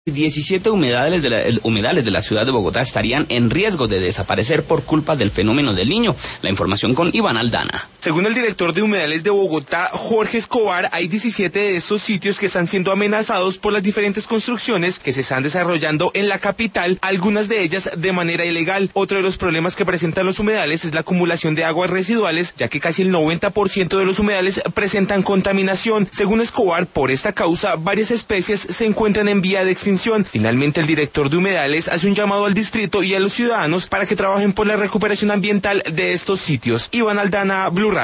17 humedales de la ciudad de Bogotá estarían en riesgo de desaparecer por culpa del fenómeno del Niño. La información con Iván Aldana. Según el director de Humedales de Bogotá, Jorge Escobar, hay 17 de estos sitios que están siendo amenazados por las diferentes construcciones que se están desarrollando en la capital, algunas de ellas de manera ilegal. Otro de los problemas que presentan los humedales es la acumulación de aguas residuales, ya que casi el 90% de los humedales presentan contaminación. Según Escobar, por esta causa, varias especies se encuentran en vía de extinción. Finalmente, el director de Humedales hace un llamado al distrito y a los ciudadanos para que trabajen por la recuperación ambiental de estos sitios. Iván Aldana, Blue Radio.